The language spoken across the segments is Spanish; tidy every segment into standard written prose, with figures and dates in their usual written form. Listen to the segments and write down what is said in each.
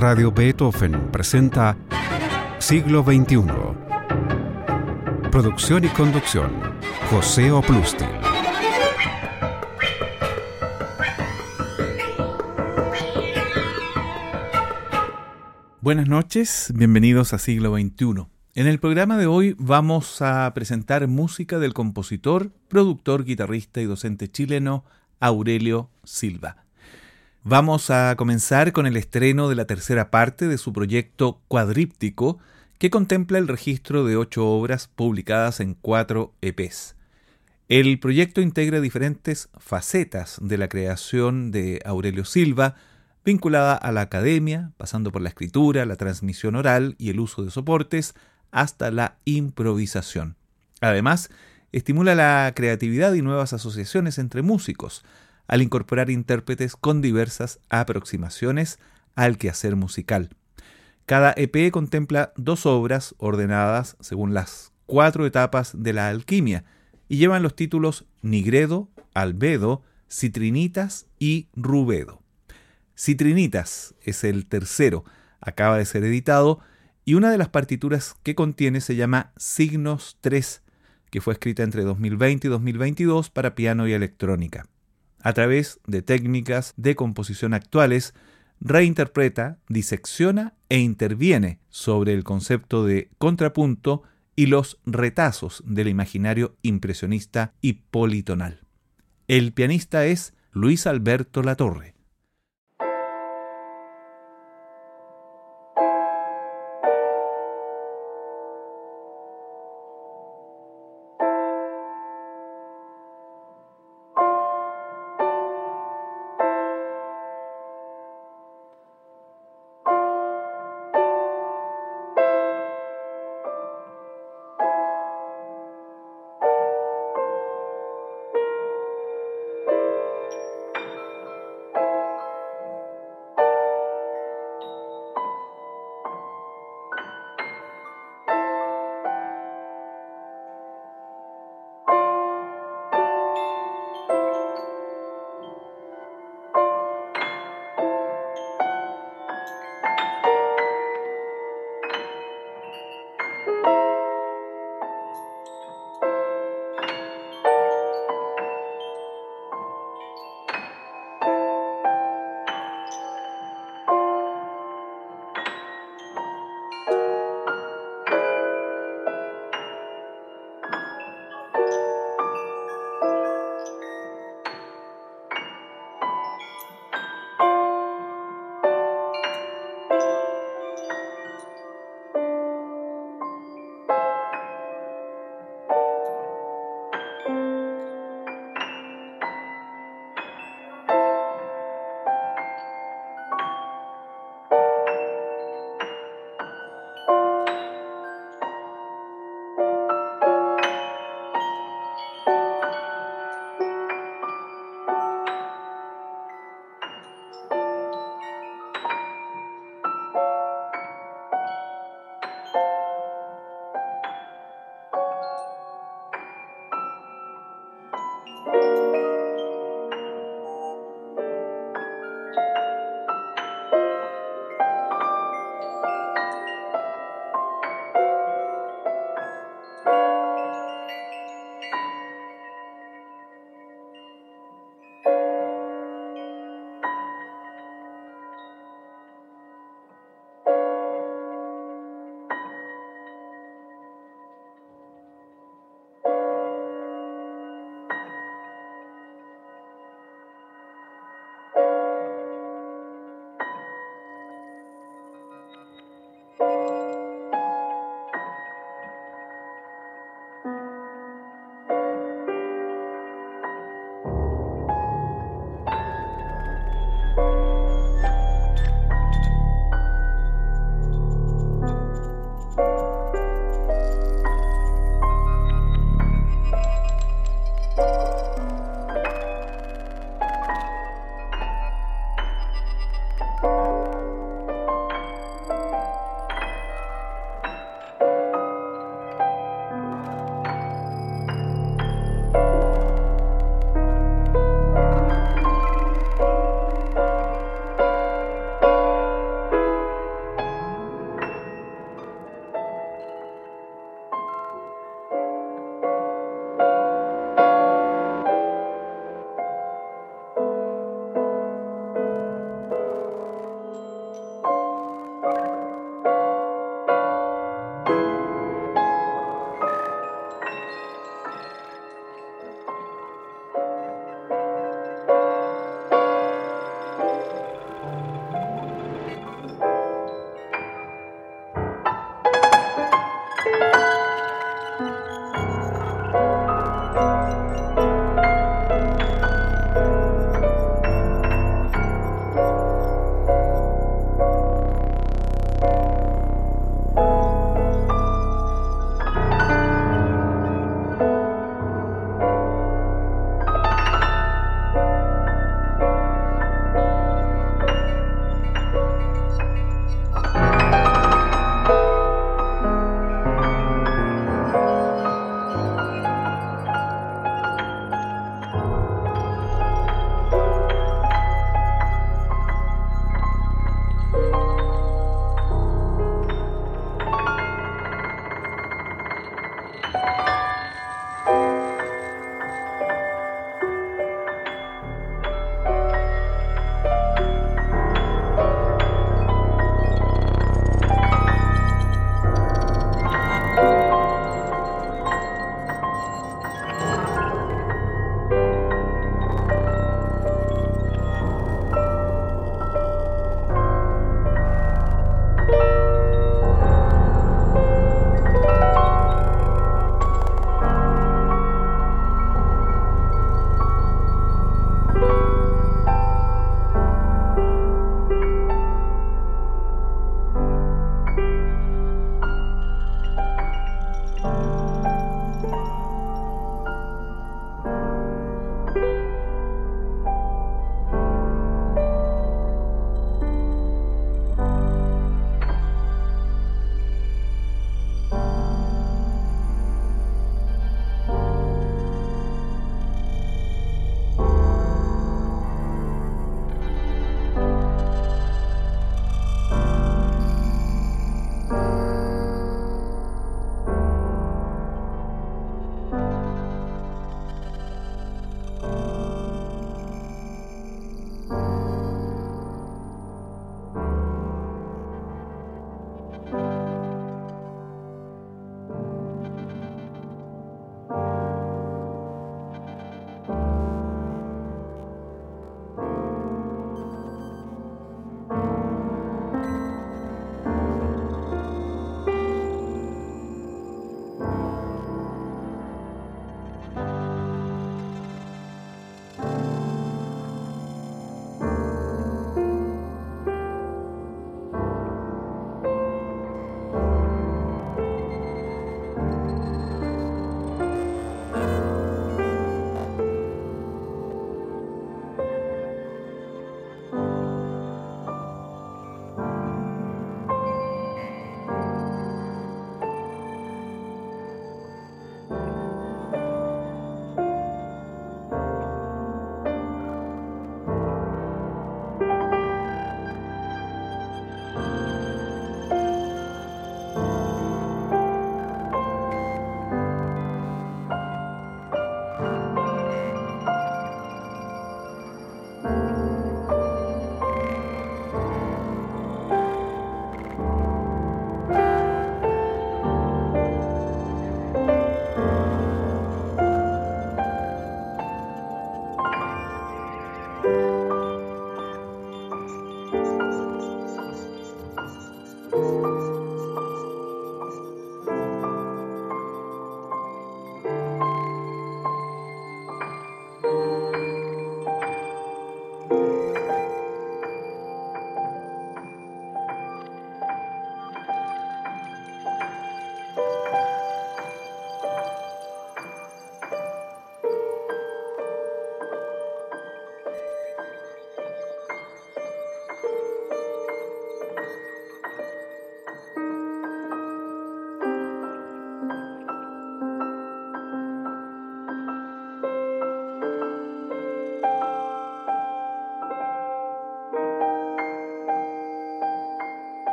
Radio Beethoven presenta Siglo XXI. Producción y conducción, José Oplustil. Buenas noches, bienvenidos a Siglo XXI. En el programa de hoy vamos a presentar música del compositor, productor, guitarrista y docente chileno Aurelio Silva. Vamos a comenzar con el estreno de la tercera parte de su proyecto Cuadríptico, que contempla el registro de 8 obras publicadas en 4 EPs. El proyecto integra diferentes facetas de la creación de Aurelio Silva, vinculada a la academia, pasando por la escritura, la transmisión oral y el uso de soportes, hasta la improvisación. Además, estimula la creatividad y nuevas asociaciones entre músicos, al incorporar intérpretes con diversas aproximaciones al quehacer musical. Cada EP contempla 2 obras ordenadas según las 4 etapas de la alquimia y llevan los títulos Nigredo, Albedo, Citrinitas y Rubedo. Citrinitas es el tercero, acaba de ser editado, y una de las partituras que contiene se llama Signos 3, que fue escrita entre 2020 y 2022 para piano y electrónica. A través de técnicas de composición actuales, reinterpreta, disecciona e interviene sobre el concepto de contrapunto y los retazos del imaginario impresionista y politonal. El pianista es Luis Alberto Latorre.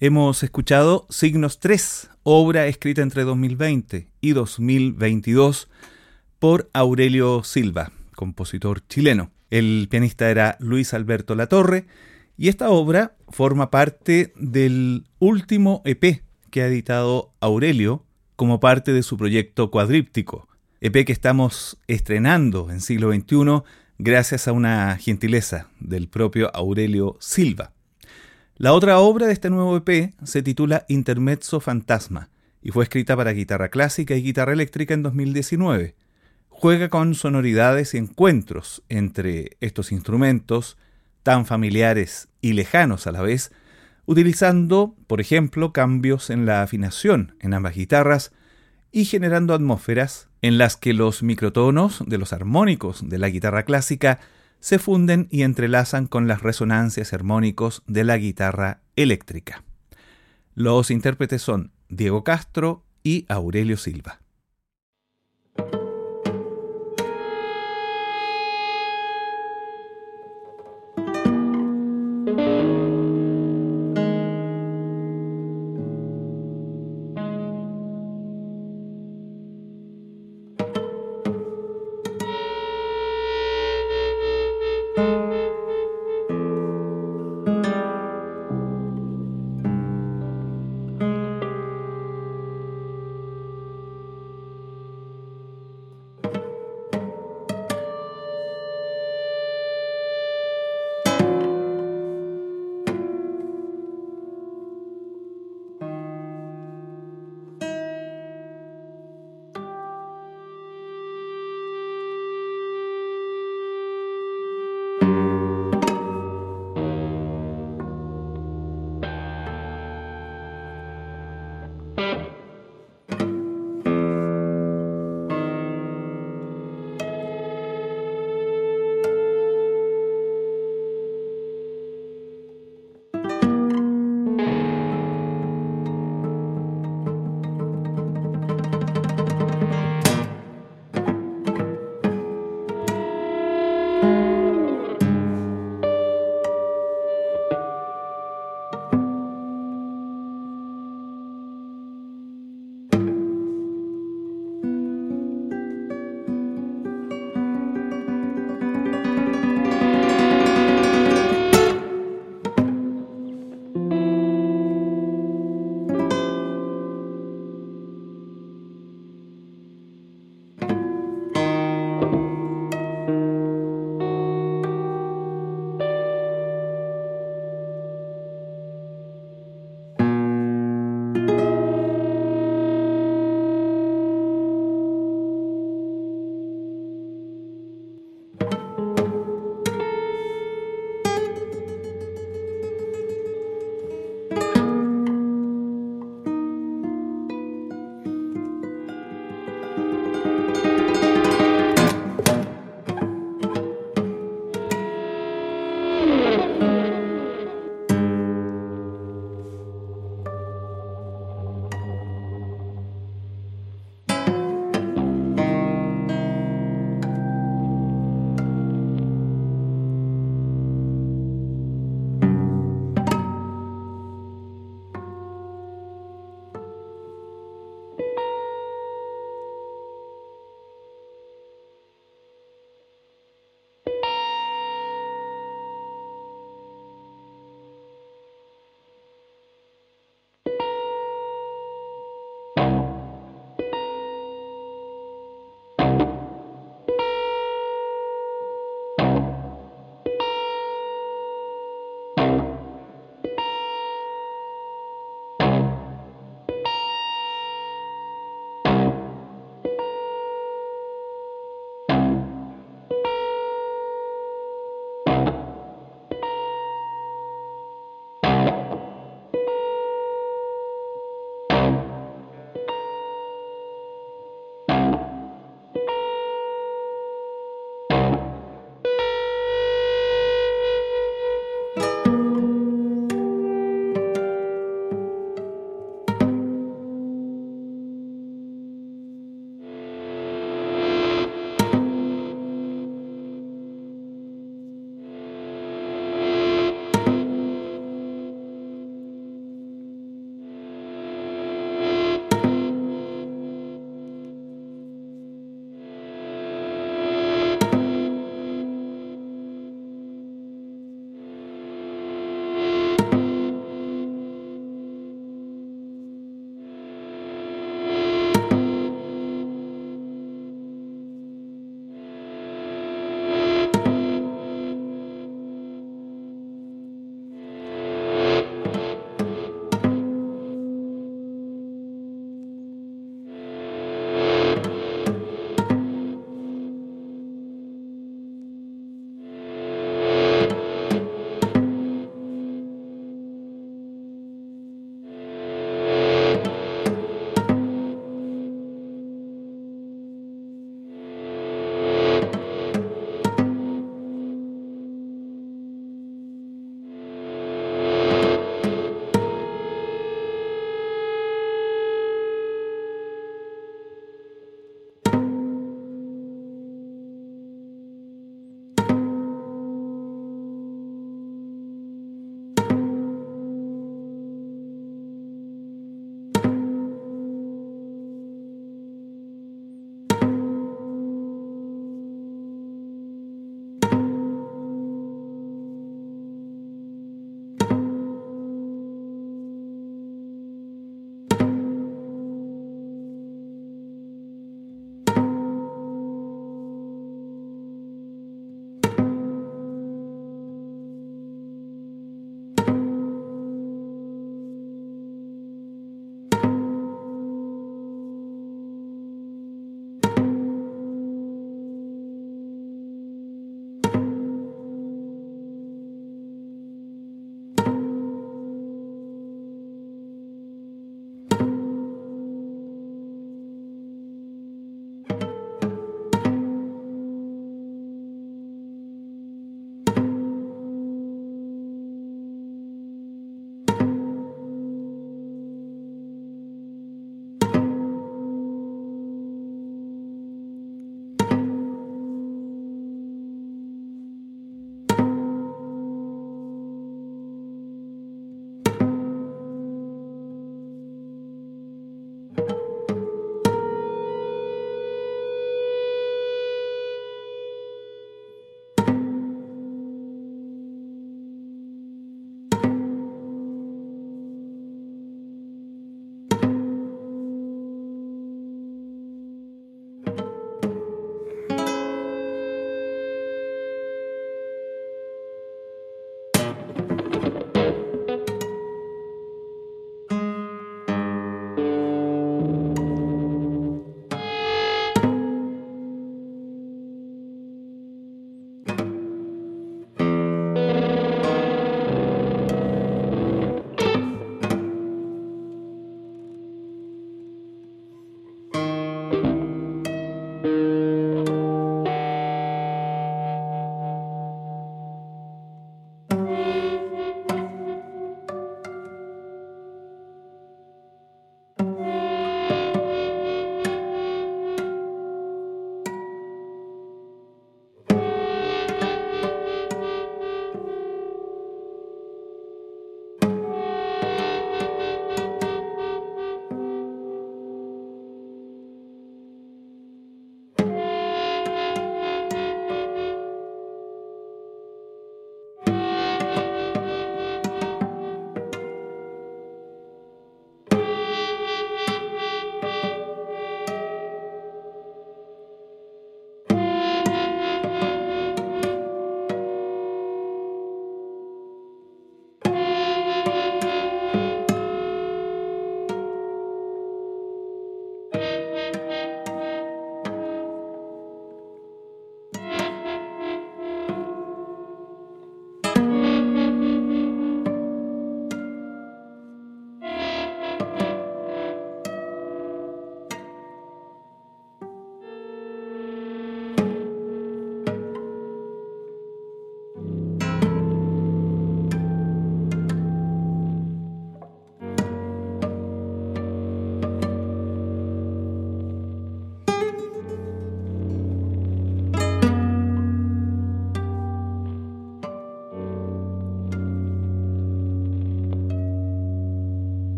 Hemos escuchado Signos 3, obra escrita entre 2020 y 2022 por Aurelio Silva, compositor chileno. El pianista era Luis Alberto Latorre y esta obra forma parte del último EP que ha editado Aurelio como parte de su proyecto cuadríptico, EP que estamos estrenando en siglo XXI gracias a una gentileza del propio Aurelio Silva. La otra obra de este nuevo EP se titula Intermezzo Fantasma y fue escrita para guitarra clásica y guitarra eléctrica en 2019. Juega con sonoridades y encuentros entre estos instrumentos tan familiares y lejanos a la vez, utilizando, por ejemplo, cambios en la afinación en ambas guitarras y generando atmósferas en las que los microtonos de los armónicos de la guitarra clásica se funden y entrelazan con las resonancias armónicos de la guitarra eléctrica. Los intérpretes son Diego Castro y Aurelio Silva.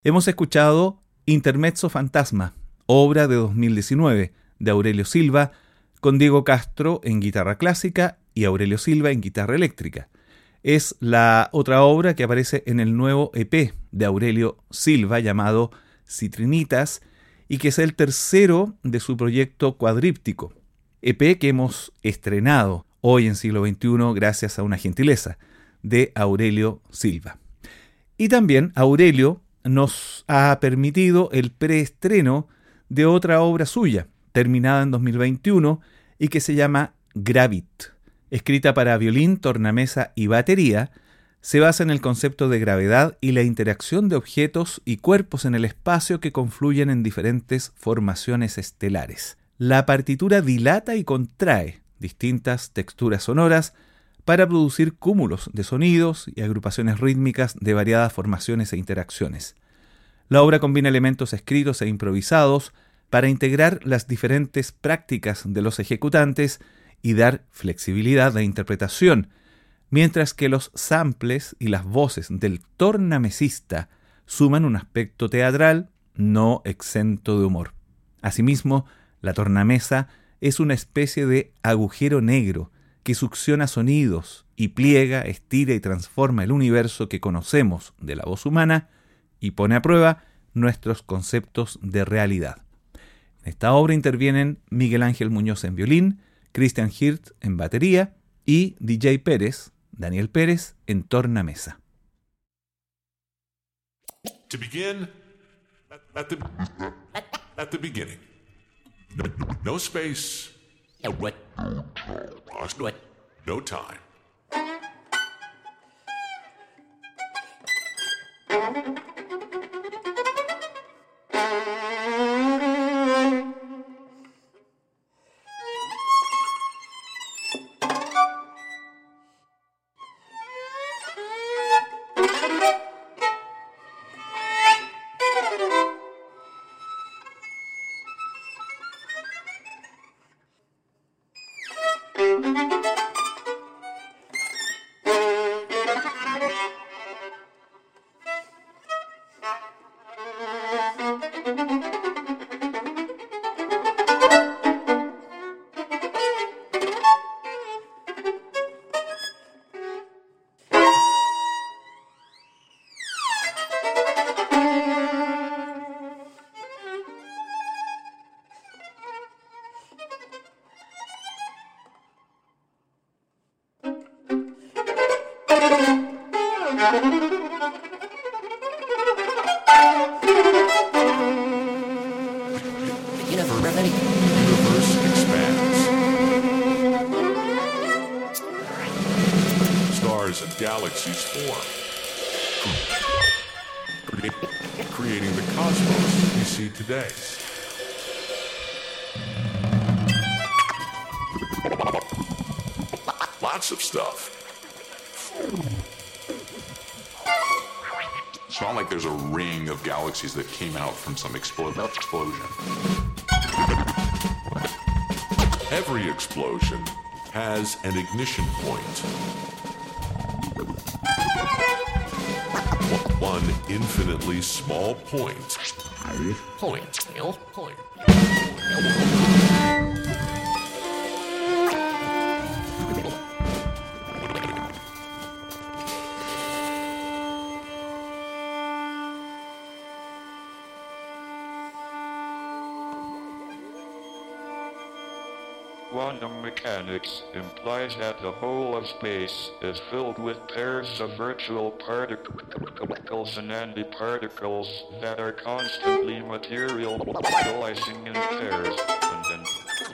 Hemos escuchado Intermezzo Fantasma, obra de 2019 de Aurelio Silva, con Diego Castro en guitarra clásica y Aurelio Silva en guitarra eléctrica. Es la otra obra que aparece en el nuevo EP de Aurelio Silva llamado Citrinitas y que es el tercero de su proyecto cuadríptico, EP que hemos estrenado hoy en Siglo XXI gracias a una gentileza de Aurelio Silva. Y también Aurelio nos ha permitido el preestreno de otra obra suya, terminada en 2021 y que se llama Gravit. Escrita para violín, tornamesa y batería, se basa en el concepto de gravedad y la interacción de objetos y cuerpos en el espacio que confluyen en diferentes formaciones estelares. La partitura dilata y contrae distintas texturas sonoras para producir cúmulos de sonidos y agrupaciones rítmicas de variadas formaciones e interacciones. La obra combina elementos escritos e improvisados para integrar las diferentes prácticas de los ejecutantes y dar flexibilidad de interpretación, mientras que los samples y las voces del tornamesista suman un aspecto teatral no exento de humor. Asimismo, la tornamesa es una especie de agujero negro que succiona sonidos y pliega, estira y transforma el universo que conocemos de la voz humana y pone a prueba nuestros conceptos de realidad. En esta obra intervienen Miguel Ángel Muñoz en violín, Christian Hirt en batería y DJ Pérez, Daniel Pérez, en tornamesa. To begin, at the beginning. No space. No time. Galaxies form, creating the cosmos we see today. Lots of stuff. It's not like there's a ring of galaxies that came out from some explosion. Every explosion has an ignition point. One infinitely small point. Quantum mechanics implies that the whole of space is filled with pairs of virtual particles and antiparticles that are constantly materializing in pairs, and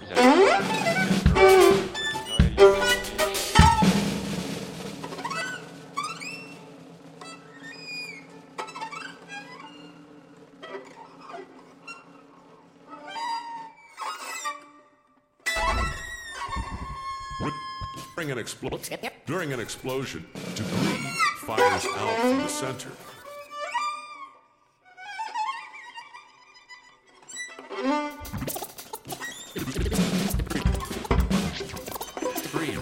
then During an explosion, debris fires out from the center. Green.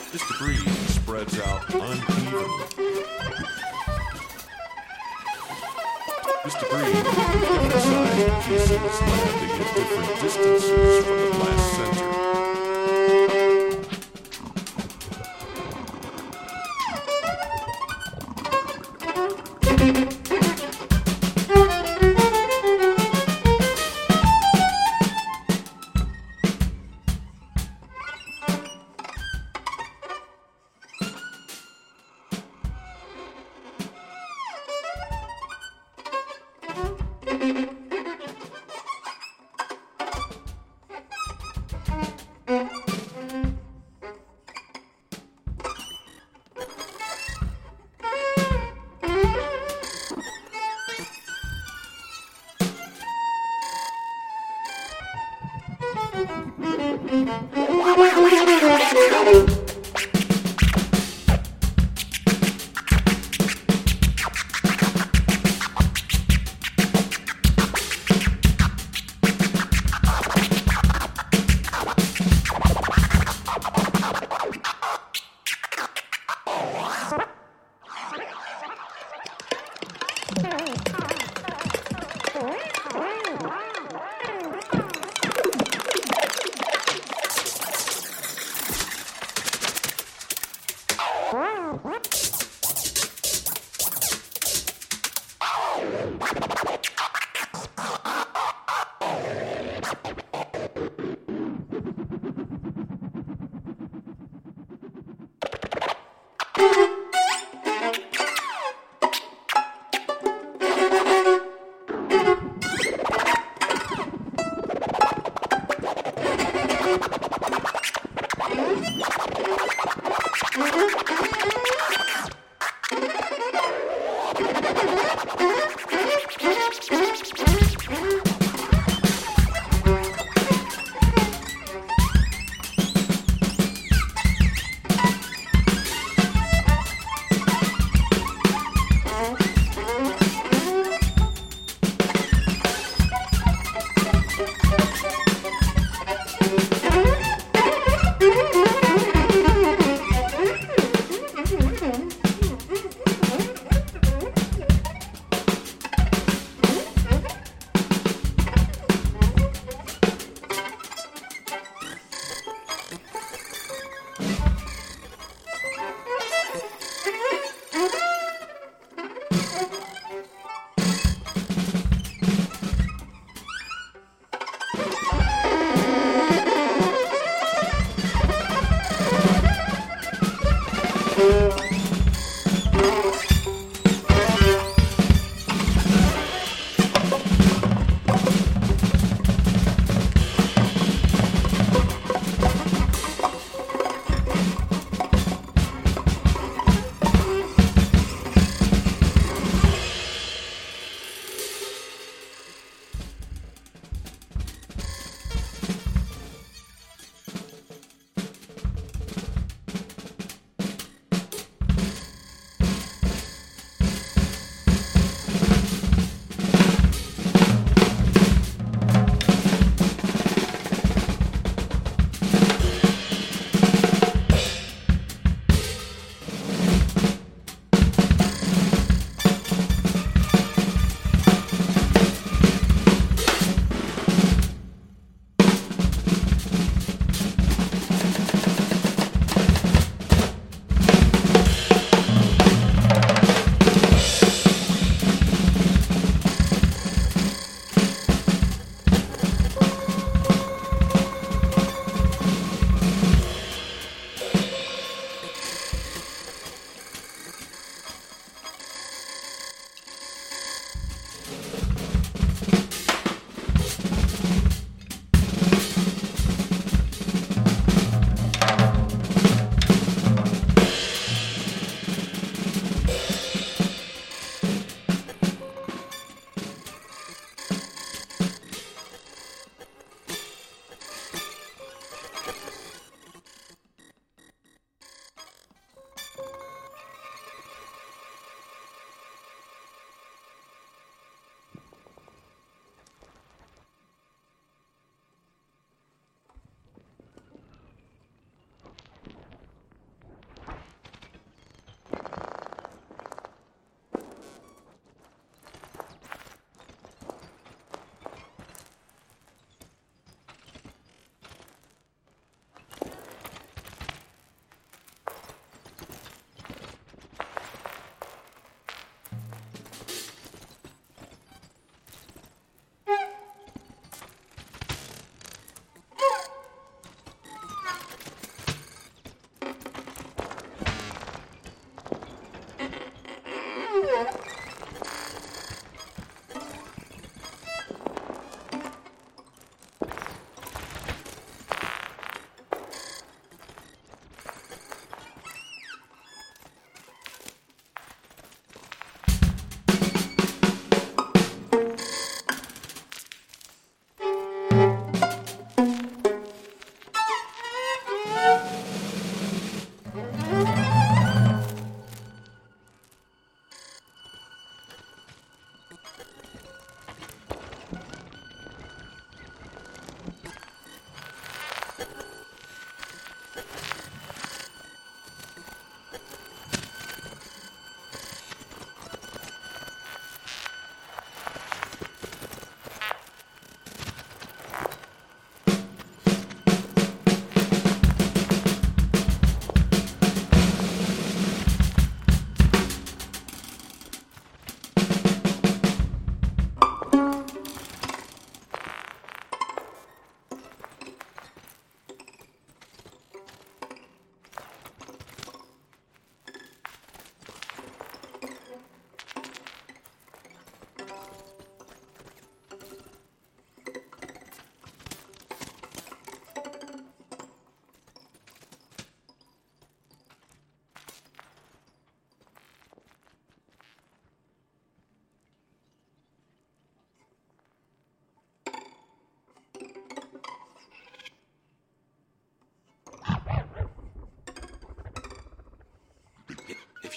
This debris spreads out unevenly. This debris, different sized pieces landing at different distances from the blast center.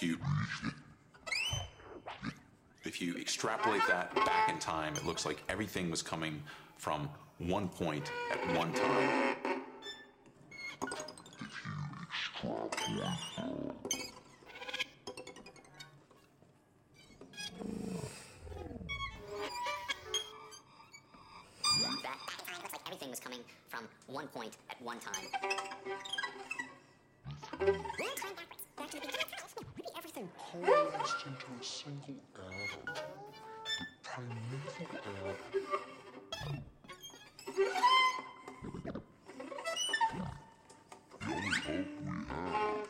If you extrapolate that back in time, it looks like everything was coming from one point at one time. Everything was coming from one point at one time. One time backwards, back to the beginning. Everything Polarized into a single atom. The primeval atom. The only hope we have.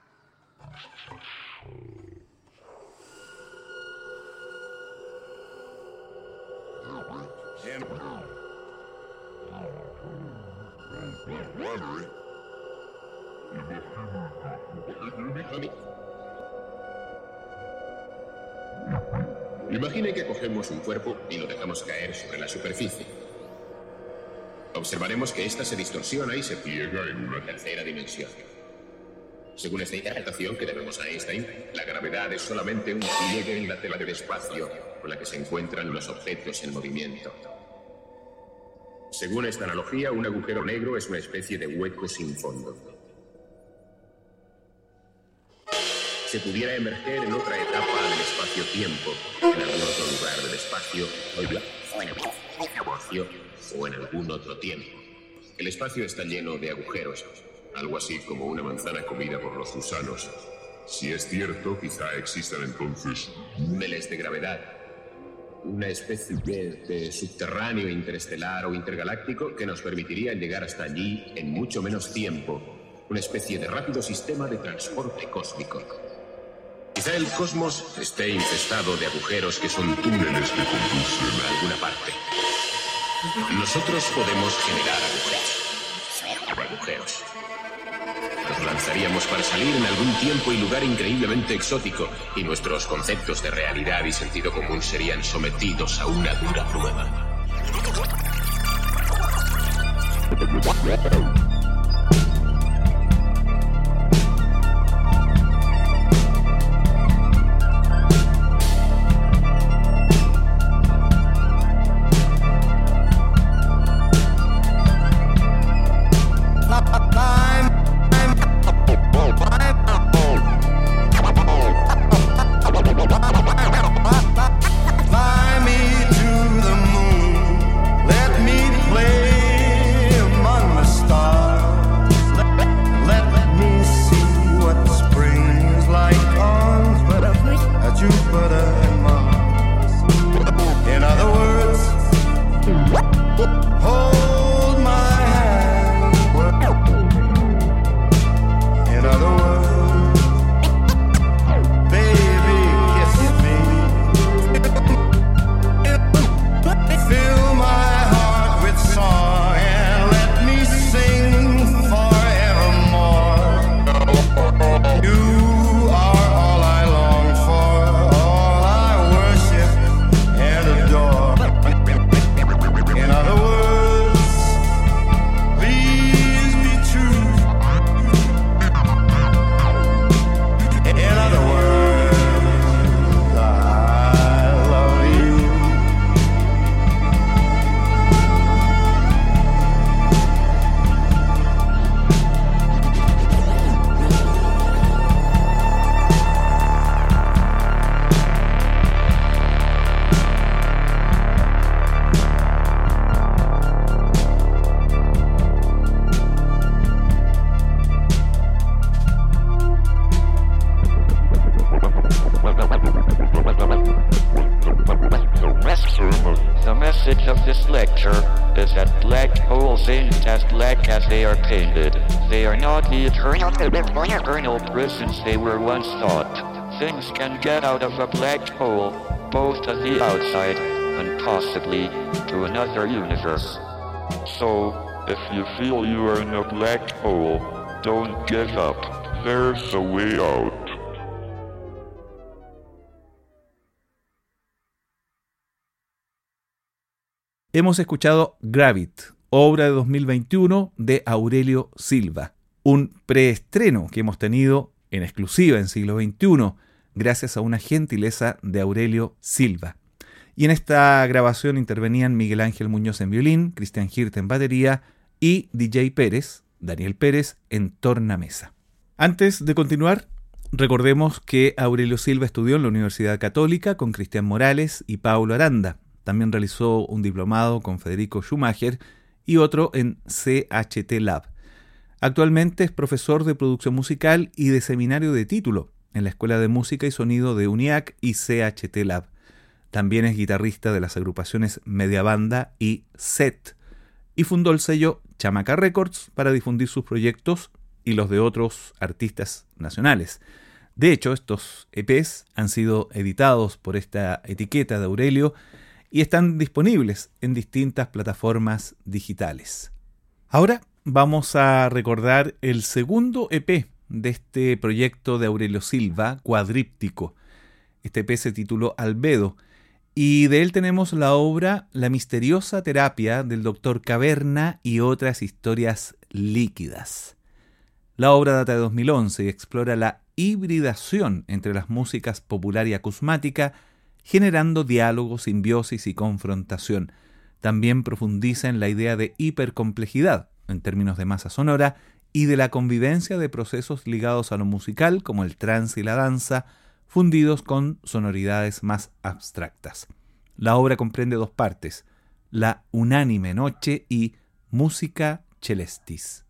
Imagine que cogemos un cuerpo y lo dejamos caer sobre la superficie. Observaremos que ésta se distorsiona y se pliega en una tercera dimensión. Según esta interpretación que debemos a Einstein, la gravedad es solamente un pliegue en la tela del espacio con la que se encuentran los objetos en movimiento. Según esta analogía, un agujero negro es una especie de hueco sin fondo. Se pudiera emerger en otra etapa del espacio-tiempo, en algún otro lugar del espacio, o en algún otro tiempo. El espacio está lleno de agujeros, algo así como una manzana comida por los gusanos. Si es cierto, quizá existan entonces túneles de gravedad, una especie de subterráneo interestelar o intergaláctico que nos permitiría llegar hasta allí en mucho menos tiempo, una especie de rápido sistema de transporte cósmico. Quizá el cosmos esté infestado de agujeros que son túneles que conducen a alguna parte. Nosotros podemos generar agujeros. Nos lanzaríamos para salir en algún tiempo y lugar increíblemente exótico, y nuestros conceptos de realidad y sentido común serían sometidos a una dura prueba. The message of this lecture is that black holes ain't as black as they are painted. They are not the eternal prisons they were once thought. Things can get out of a black hole, both to the outside and possibly to another universe. So, if you feel you are in a black hole, don't give up. There's a way out. Hemos escuchado Gravit, obra de 2021 de Aurelio Silva, un preestreno que hemos tenido en exclusiva en siglo XXI, gracias a una gentileza de Aurelio Silva. Y en esta grabación intervenían Miguel Ángel Muñoz en violín, Cristian Hirt en batería y DJ Pérez, Daniel Pérez, en tornamesa. Antes de continuar, recordemos que Aurelio Silva estudió en la Universidad Católica con Cristian Morales y Paulo Aranda. También realizó un diplomado con Federico Schumacher y otro en CHT Lab. Actualmente es profesor de producción musical y de seminario de título en la Escuela de Música y Sonido de UNIAC y CHT Lab. También es guitarrista de las agrupaciones Media Banda y SET, y fundó el sello Chamaca Records para difundir sus proyectos y los de otros artistas nacionales. De hecho, estos EPs han sido editados por esta etiqueta de Aurelio y están disponibles en distintas plataformas digitales. Ahora vamos a recordar el segundo EP de este proyecto de Aurelio Silva, Cuadríptico. Este EP se tituló Albedo, y de él tenemos la obra La misteriosa terapia del Dr. Caverna y otras historias líquidas. La obra data de 2011 y explora la hibridación entre las músicas popular y acusmática, generando diálogo, simbiosis y confrontación. También profundiza en la idea de hipercomplejidad, en términos de masa sonora, y de la convivencia de procesos ligados a lo musical, como el trance y la danza, fundidos con sonoridades más abstractas. La obra comprende dos partes: La unánime noche y Música celestis.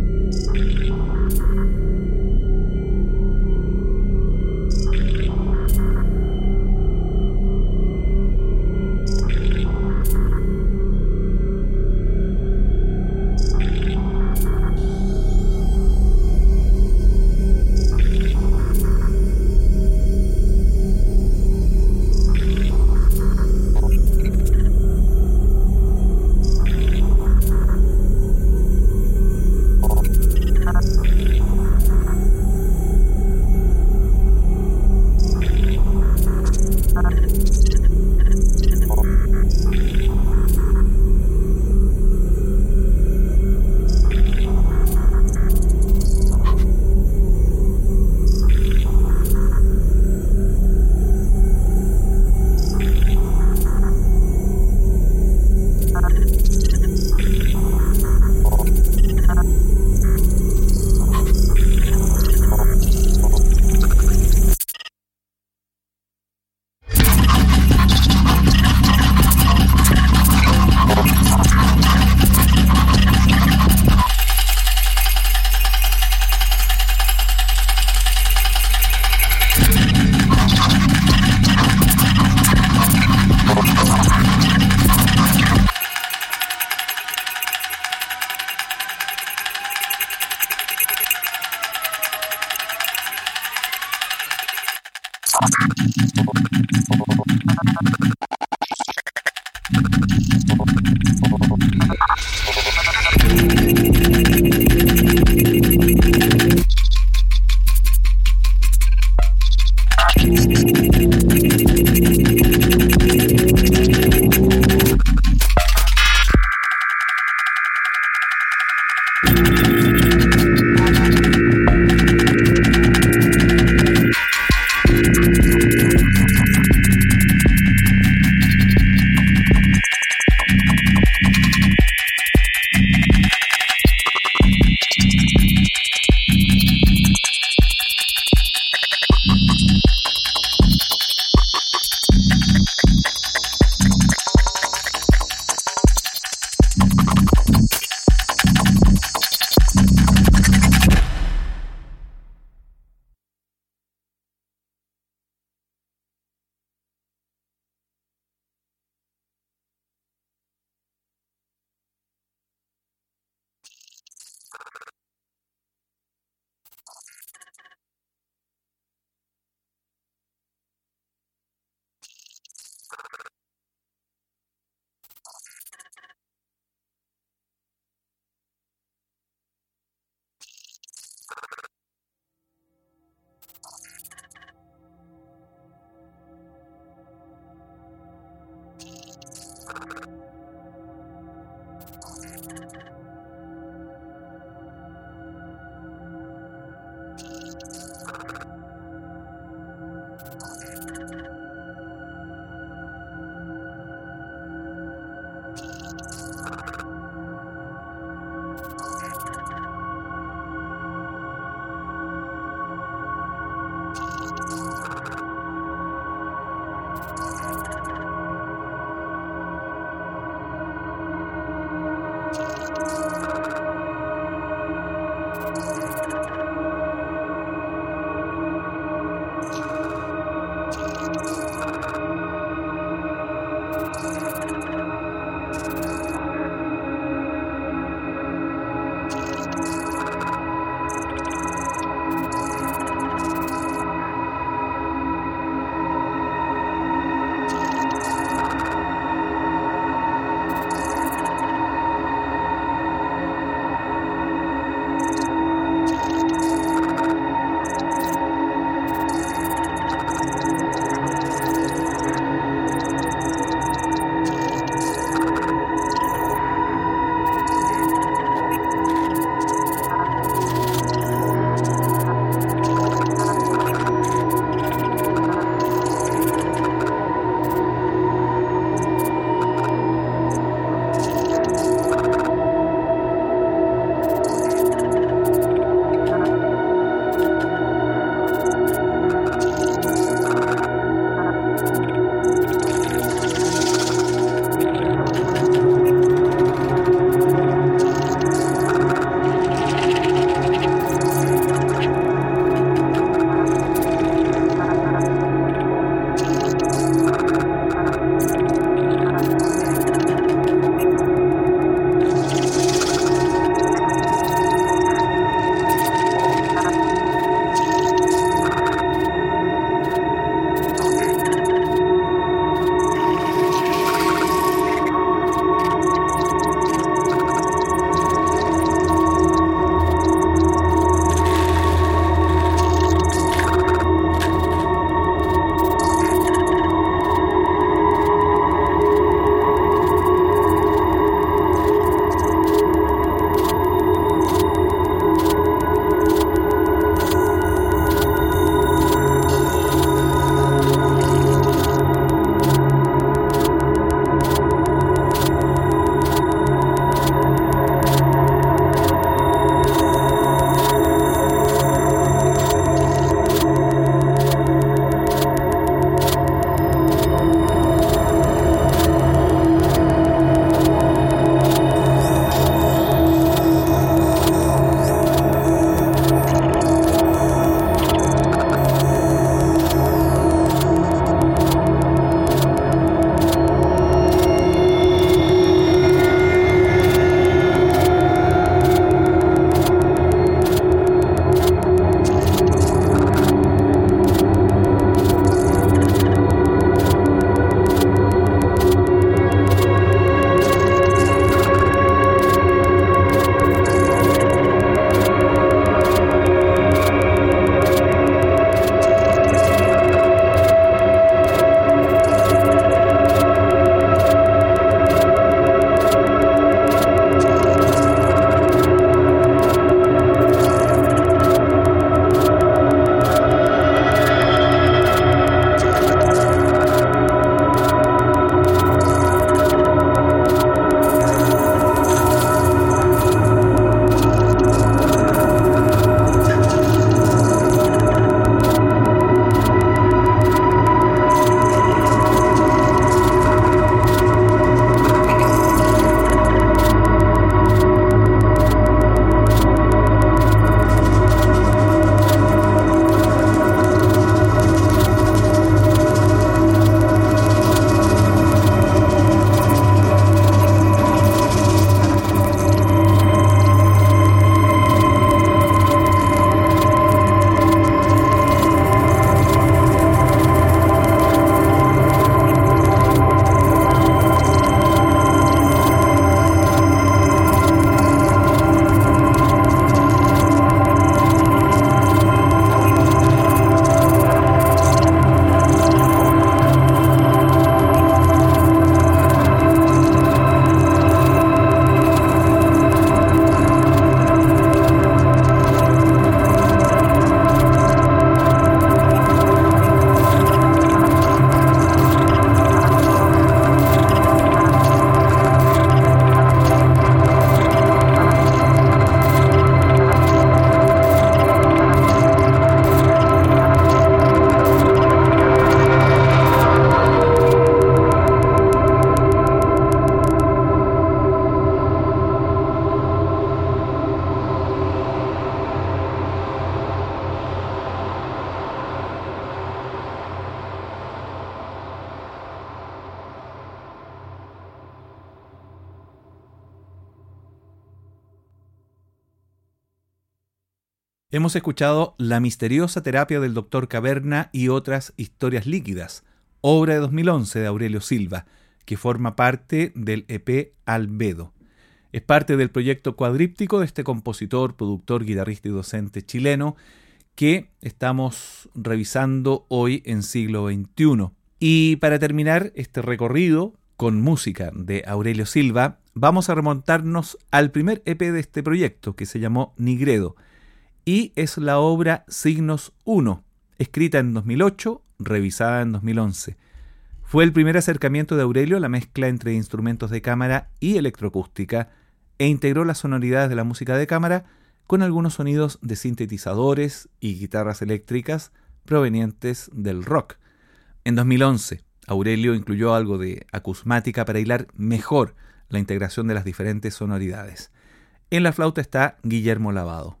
Hemos escuchado La misteriosa terapia del Dr. Caverna y otras historias líquidas, obra de 2011 de Aurelio Silva, que forma parte del EP Albedo. Es parte del proyecto cuadríptico de este compositor, productor, guitarrista y docente chileno que estamos revisando hoy en siglo XXI. Y para terminar este recorrido con música de Aurelio Silva, vamos a remontarnos al primer EP de este proyecto, que se llamó Nigredo, y es la obra Signos 1, escrita en 2008, revisada en 2011. Fue el primer acercamiento de Aurelio a la mezcla entre instrumentos de cámara y electroacústica e integró las sonoridades de la música de cámara con algunos sonidos de sintetizadores y guitarras eléctricas provenientes del rock. En 2011, Aurelio incluyó algo de acusmática para hilar mejor la integración de las diferentes sonoridades. En la flauta está Guillermo Lavado.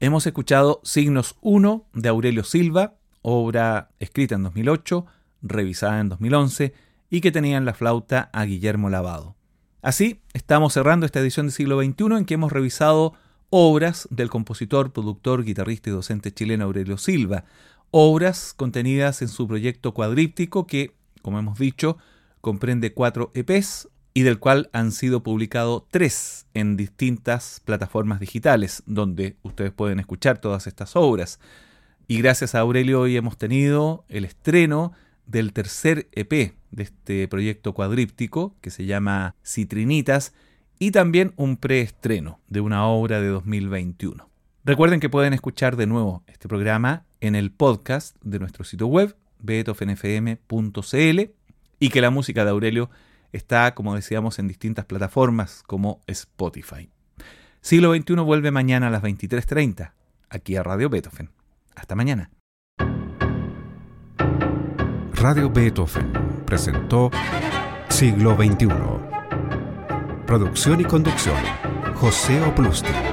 Hemos escuchado Signos 1 de Aurelio Silva, obra escrita en 2008, revisada en 2011 y que tenía en la flauta a Guillermo Lavado. Así, estamos cerrando esta edición de Siglo XXI en que hemos revisado obras del compositor, productor, guitarrista y docente chileno Aurelio Silva, obras contenidas en su proyecto cuadríptico que, como hemos dicho, comprende 4 EPs y del cual han sido publicados 3 en distintas plataformas digitales, donde ustedes pueden escuchar todas estas obras. Y gracias a Aurelio hoy hemos tenido el estreno del tercer EP de este proyecto cuadríptico, que se llama Citrinitas, y también un preestreno de una obra de 2021. Recuerden que pueden escuchar de nuevo este programa en el podcast de nuestro sitio web, beethovenfm.cl, y que la música de Aurelio está, como decíamos, en distintas plataformas como Spotify. Siglo XXI vuelve mañana a las 23:30, aquí a Radio Beethoven. Hasta mañana. Radio Beethoven presentó Siglo XXI. Producción y conducción, José Oplusti.